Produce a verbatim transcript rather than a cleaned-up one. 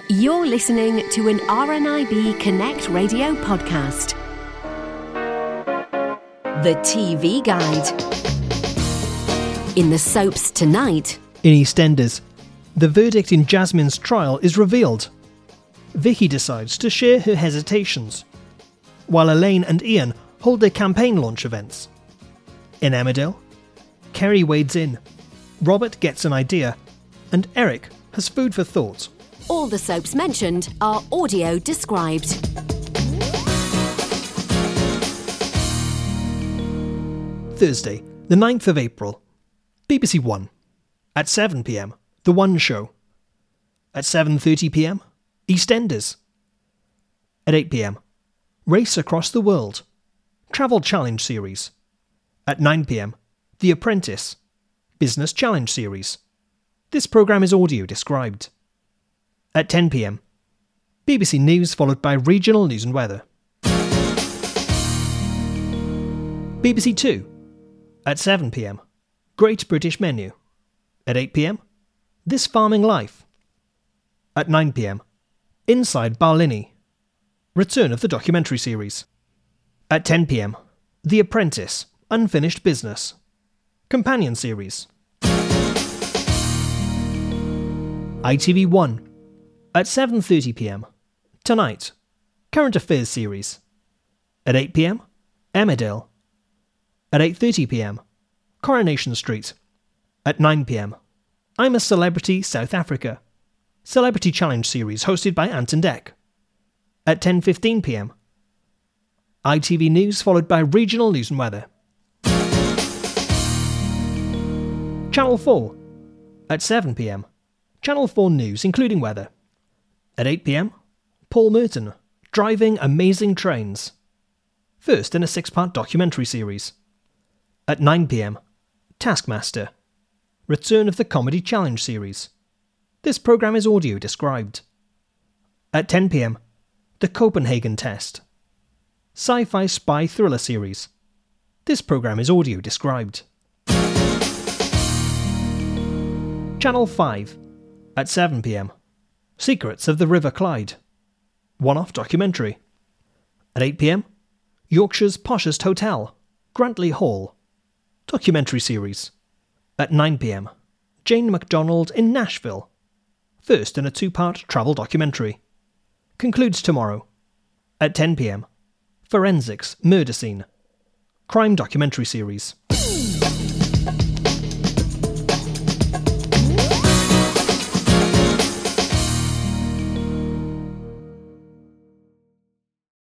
You're listening to an R N I B Connect radio podcast. The T V Guide. In the soaps tonight. In EastEnders, the verdict in Jasmine's trial is revealed. Vicky decides to share her hesitations, while Elaine and Ian hold their campaign launch events. In Emmerdale, Kerry wades in, Robert gets an idea, and Eric has food for thought. All the soaps mentioned are audio described. Thursday, the ninth of April, B B C One. At seven p m, The One Show. At seven thirty p m, EastEnders. At eight p m, Race Across the World, Travel Challenge Series. At nine p m, The Apprentice, Business Challenge Series. This programme is audio described. At ten p m, B B C News followed by regional news and weather. B B C Two. At seven p m, Great British Menu. At eight p m, This Farming Life. At nine p m, Inside Barlinnie, return of the documentary series. At ten p m, The Apprentice, Unfinished Business, companion series. I T V One. At seven thirty p m, Tonight, Current Affairs series. At eight p m, Emmerdale. At eight thirty p m, Coronation Street. At nine p m, I'm a Celebrity South Africa, Celebrity Challenge series hosted by Ant and Dec. At ten fifteen p m, I T V News followed by regional news and weather. Channel four. At seven p m, Channel four News including weather. At eight p m, Paul Merton, Driving Amazing Trains, first in a six-part documentary series. At nine p m, Taskmaster, return of the Comedy Challenge series. This programme is audio described. At ten p m, The Copenhagen Test, sci-fi spy thriller series. This programme is audio described. Channel five. At seven p m, Secrets of the River Clyde, one-off documentary. At eight p m, Yorkshire's Poshest Hotel, Grantley Hall, documentary series. At nine p m, Jane MacDonald in Nashville, first in a two-part travel documentary. Concludes tomorrow. At ten p m, Forensics Murder Scene, crime documentary series.